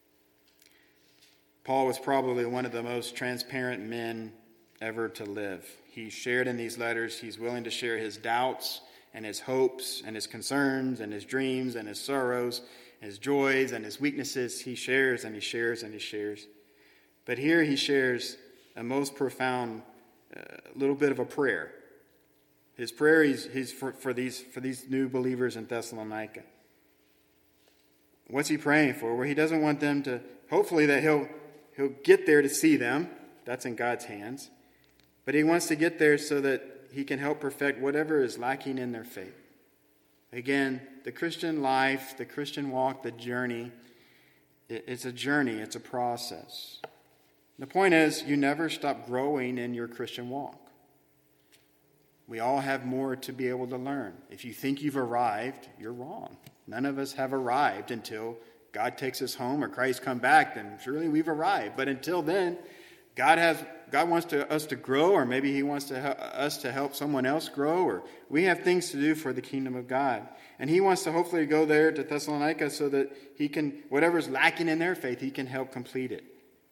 Paul was probably one of the most transparent men ever to live. He shared in these letters. He's willing to share his doubts and his hopes and his concerns and his dreams and his sorrows, his joys and his weaknesses. He shares and he shares and he shares. But here he shares a most profound uh, little bit of a prayer. His prayer is he's for, for these for these new believers in Thessalonica. What's he praying for? Well, he doesn't want them to, hopefully that he'll He'll get there to see them. That's in God's hands. But he wants to get there so that he can help perfect whatever is lacking in their faith. Again, the Christian life, the Christian walk, the journey, it's a journey. It's a process. The point is, you never stop growing in your Christian walk. We all have more to be able to learn. If you think you've arrived, you're wrong. None of us have arrived until God takes us home or Christ come back, then surely we've arrived. But until then, God has God wants to, us to grow, or maybe he wants to help, us to help someone else grow, or we have things to do for the kingdom of God. And he wants to hopefully go there to Thessalonica so that he can, whatever's lacking in their faith, he can help complete it.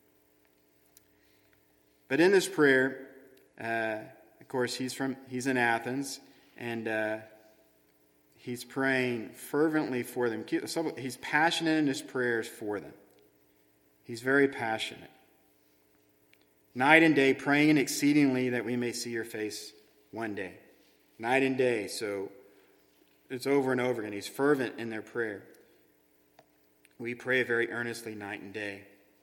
But in this prayer, uh, of course, he's from he's in Athens, and uh, he's praying fervently for them. He's passionate in his prayers for them. He's very passionate. Night and day, praying exceedingly that we may see your face one day. Night and day, so it's over and over again. He's fervent in their prayer. We pray very earnestly night and day.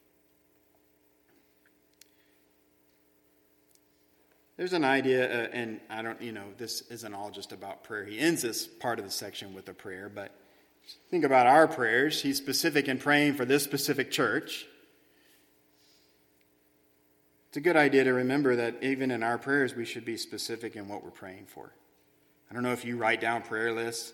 There's an idea, uh, and I don't, you know, this isn't all just about prayer. He ends this part of the section with a prayer, but think about our prayers. He's specific in praying for this specific church. It's a good idea to remember that even in our prayers, we should be specific in what we're praying for. I don't know if you write down prayer lists,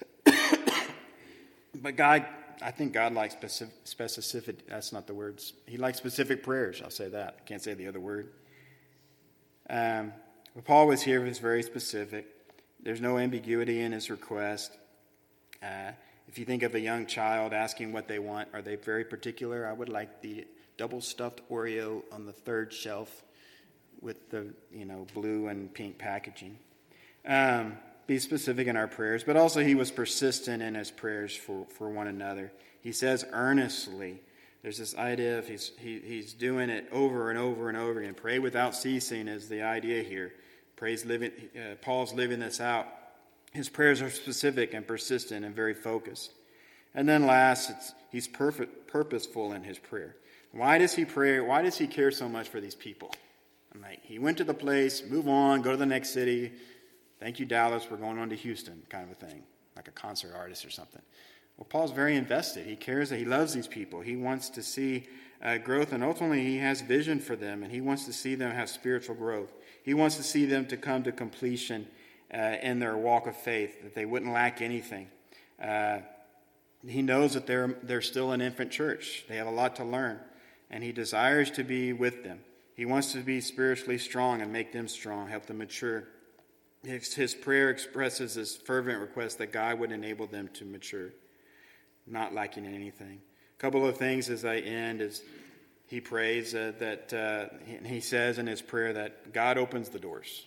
but God, I think God likes specific, specific, that's not the words. He likes specific prayers. I'll say that. I can't say the other word. Um, but Paul was here, was very specific. There's no ambiguity in his request. Uh, if you think of a young child asking what they want, are they very particular? I would like the double stuffed Oreo on the third shelf with the, you know, blue and pink packaging. Um, be specific in our prayers, but also he was persistent in his prayers for, for one another. He says earnestly. There's this idea of he's he, he's doing it over and over and over again. Pray without ceasing is the idea here. Praise living. Uh, Paul's living this out. His prayers are specific and persistent and very focused. And then last, it's, he's perfect, purposeful in his prayer. Why does he pray? Why does he care so much for these people? I'm like, he went to the place, move on, go to the next city. Thank you, Dallas. We're going on to Houston, kind of a thing, like a concert artist or something. Well, Paul's very invested. He cares that he loves these people. He wants to see uh, growth, and ultimately he has vision for them, and he wants to see them have spiritual growth. He wants to see them to come to completion uh, in their walk of faith, that they wouldn't lack anything. Uh, he knows that they're they're still an infant church. They have a lot to learn. And he desires to be with them. He wants to be spiritually strong and make them strong, help them mature. His, his prayer expresses this fervent request that God would enable them to mature, not lacking in anything. A couple of things as I end is he prays uh, that, uh, he, he says in his prayer that God opens the doors.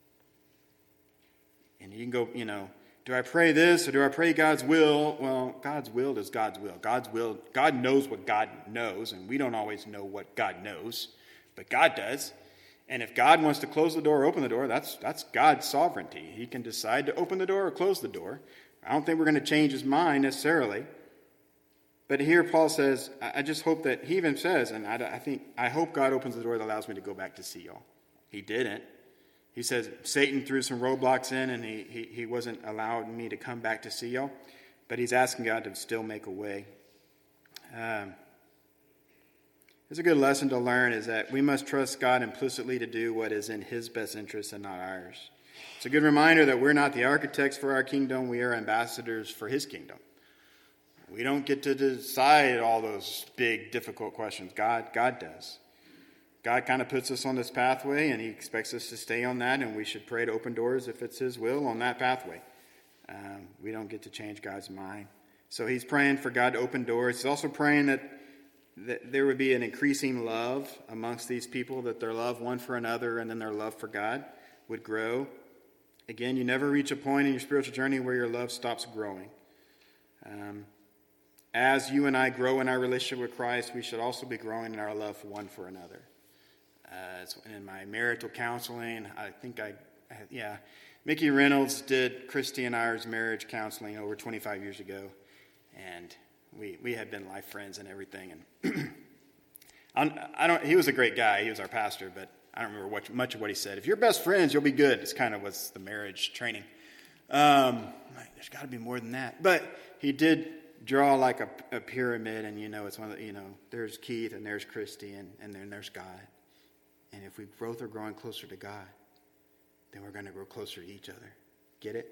And you can go, you know, do I pray this or do I pray God's will? Well, God's will is God's will. God's will, God knows what God knows, and we don't always know what God knows, but God does. And if God wants to close the door or open the door, that's that's God's sovereignty. He can decide to open the door or close the door. I don't think we're going to change his mind necessarily. But here Paul says, I just hope that, he even says, and I, I think, I hope God opens the door that allows me to go back to see y'all. He didn't. He says Satan threw some roadblocks in, and he, he, he wasn't allowing me to come back to see y'all. But he's asking God to still make a way. Um, it's a good lesson to learn is that we must trust God implicitly to do what is in his best interest and not ours. It's a good reminder that we're not the architects for our kingdom. We are ambassadors for his kingdom. We don't get to decide all those big, difficult questions. God, God does. God kind of puts us on this pathway, and he expects us to stay on that, and we should pray to open doors if it's his will on that pathway. Um, we don't get to change God's mind. So he's praying for God to open doors. He's also praying that, that there would be an increasing love amongst these people, that their love one for another and then their love for God would grow. Again, you never reach a point in your spiritual journey where your love stops growing. Um, as you and I grow in our relationship with Christ, we should also be growing in our love one for another. Uh, in my marital counseling, I think I, yeah, Mickey Reynolds did Christy and I's marriage counseling over twenty-five years ago, and we we had been life friends and everything. And I don't. He was a great guy. He was our pastor, but I don't remember what, much of what he said. If you're best friends, you'll be good. It's kind of what's the marriage training. Um, like, there's got to be more than that. But he did draw like a, a pyramid, and you know, it's one of the, you know, there's Keith and there's Christy, and, and then there's God. And if we both are growing closer to God, then we're going to grow closer to each other. Get it?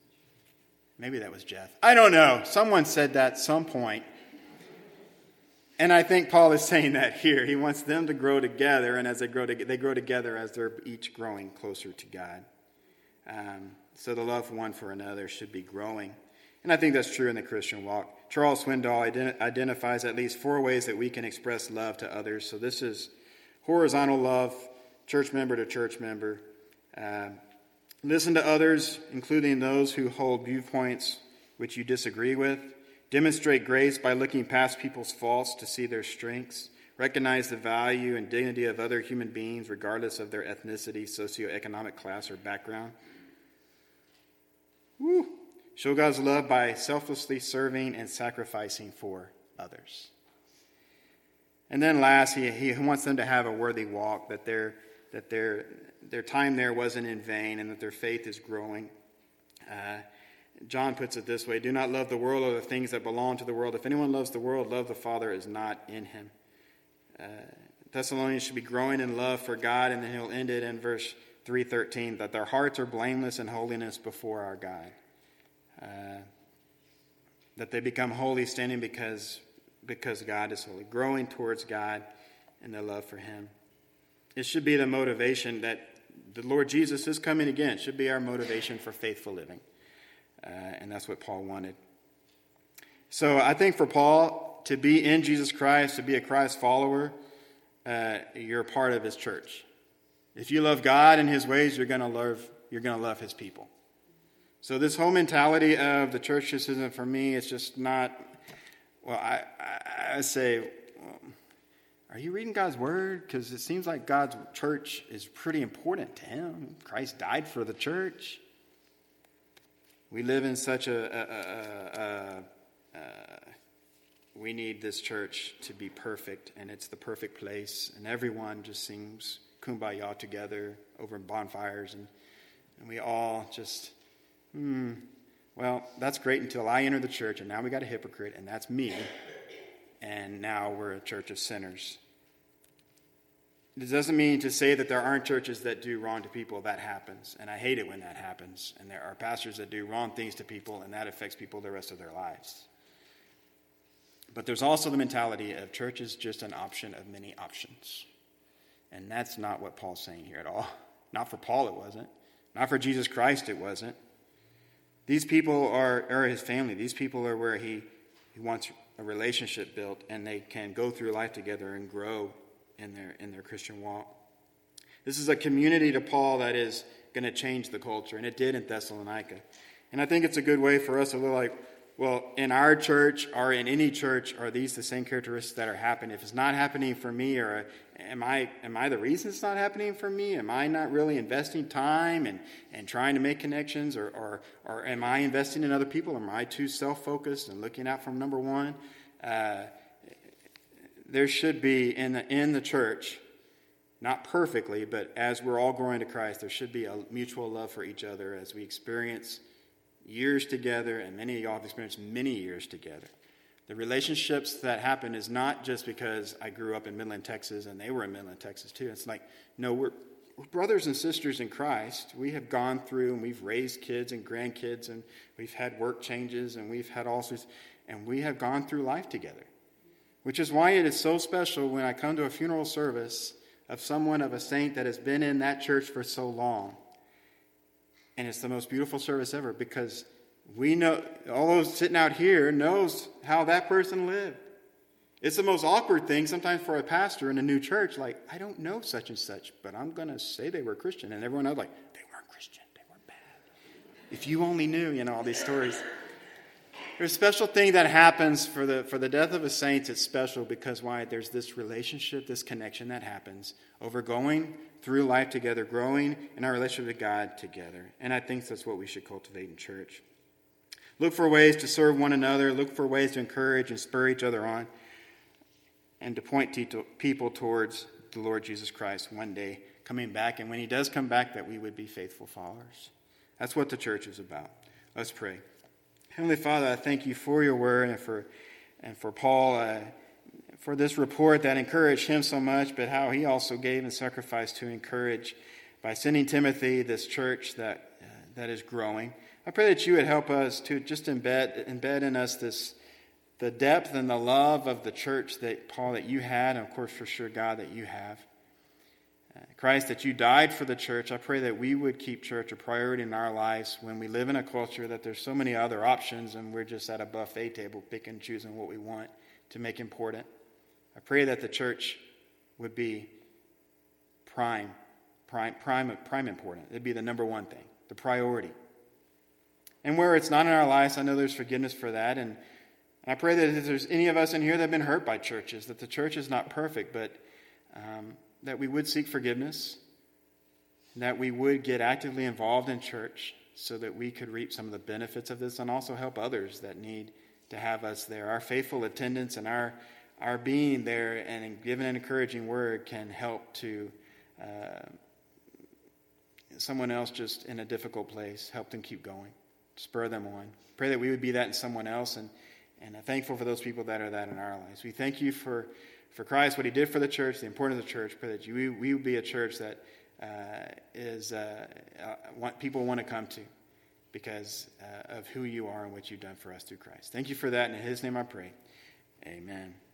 Maybe that was Jeff. I don't know. Someone said that at some point. And I think Paul is saying that here. He wants them to grow together, and as they grow, to, they grow together as they're each growing closer to God. Um, so the love one for another should be growing. And I think that's true in the Christian walk. Charles Swindoll ident- identifies at least four ways that we can express love to others. So this is horizontal love, church member to church member. Uh, listen to others, including those who hold viewpoints which you disagree with. Demonstrate grace by looking past people's faults to see their strengths. Recognize the value and dignity of other human beings, regardless of their ethnicity, socioeconomic class, or background. Woo. Show God's love by selflessly serving and sacrificing for others. And then last, he, he wants them to have a worthy walk, that their that their their time there wasn't in vain, and that their faith is growing. Uh, John puts it this way: do not love the world or the things that belong to the world. If anyone loves the world, love the Father is not in him. Uh, Thessalonians should be growing in love for God, and then he'll end it in verse three thirteen, that their hearts are blameless in holiness before our God. Uh, that they become holy, standing because, because God is holy, growing towards God in their love for him. It should be the motivation that the Lord Jesus is coming again. It should be our motivation for faithful living. Uh, and that's what Paul wanted. So I think for Paul, to be in Jesus Christ, to be a Christ follower, uh, you're a part of his church. If you love God and his ways, you're going to love you're going to love his people. So this whole mentality of the church just isn't for me. It's just not. Well, I I, I say, well, are you reading God's word? Because it seems like God's church is pretty important to him. Christ died for the church. We live in such a, a, a, a, a, we need this church to be perfect, and it's the perfect place, and everyone just sings Kumbaya together over bonfires, and, and we all just, hmm, well, that's great until I enter the church, and now we got a hypocrite, and that's me, and now we're a church of sinners. It doesn't mean to say that there aren't churches that do wrong to people. That happens, and I hate it when that happens. And there are pastors that do wrong things to people, and that affects people the rest of their lives. But there's also the mentality of church is just an option of many options. And that's not what Paul's saying here at all. Not for Paul, it wasn't. Not for Jesus Christ, it wasn't. These people are, are his family. These people are where he, he wants a relationship built, and they can go through life together and grow in their in their Christian walk. This is a community to Paul that is going to change the culture, and it did in Thessalonica. And I think it's a good way for us to look like, well, in our church or in any church, are these the same characteristics that are happening? If it's not happening for me, or am I am I the reason it's not happening for me? Am I not really investing time and, and trying to make connections, or, or or am I investing in other people? Am I too self-focused and looking out from number one? Uh, There should be in the, in the church, not perfectly, but as we're all growing to Christ, there should be a mutual love for each other as we experience years together, and many of y'all have experienced many years together. The relationships that happen is not just because I grew up in Midland, Texas, and they were in Midland, Texas too. It's like, no, we're, we're brothers and sisters in Christ. We have gone through, and we've raised kids and grandkids, and we've had work changes, and we've had all sorts, and we have gone through life together. Which is why it is so special when I come to a funeral service of someone, of a saint that has been in that church for so long. And it's the most beautiful service ever, because we know, all those sitting out here knows how that person lived. It's the most awkward thing sometimes for a pastor in a new church. Like, I don't know such and such, but I'm going to say they were Christian. And everyone else like, they weren't Christian, they were bad. If you only knew, you know, all these stories. There's a special thing that happens for the for the death of a saint. It's special because why? There's this relationship, this connection that happens over going through life together, growing in our relationship with God together. And I think that's what we should cultivate in church. Look for ways to serve one another. Look for ways to encourage and spur each other on, and to point to people towards the Lord Jesus Christ one day coming back. And when he does come back, that we would be faithful followers. That's what the church is about. Let's pray. Heavenly Father, I thank you for your word and for and for Paul, uh, for this report that encouraged him so much, but how he also gave and sacrificed to encourage by sending Timothy, this church that uh, that is growing. I pray that you would help us to just embed embed in us this the depth and the love of the church that, Paul, that you had, and of course, for sure, God, that you have. Uh, Christ, that you died for the church. I pray that we would keep church a priority in our lives when we live in a culture that there's so many other options and we're just at a buffet table picking and choosing what we want to make important. I pray that the church would be prime, prime, prime, prime important. It'd be the number one thing, the priority. And where it's not in our lives, I know there's forgiveness for that. And I pray that if there's any of us in here that have been hurt by churches, that the church is not perfect, but um, that we would seek forgiveness, and that we would get actively involved in church so that we could reap some of the benefits of this and also help others that need to have us there. Our faithful attendance and our Our being there and giving an encouraging word can help to uh, someone else just in a difficult place, help them keep going, spur them on. Pray that we would be that in someone else, and, and I'm thankful for those people that are that in our lives. We thank you for, for Christ, what he did for the church, the importance of the church. Pray that you, we, we would be a church that uh, is uh, uh, want, people want to come to because uh, of who you are and what you've done for us through Christ. Thank you for that, and in his name I pray. Amen.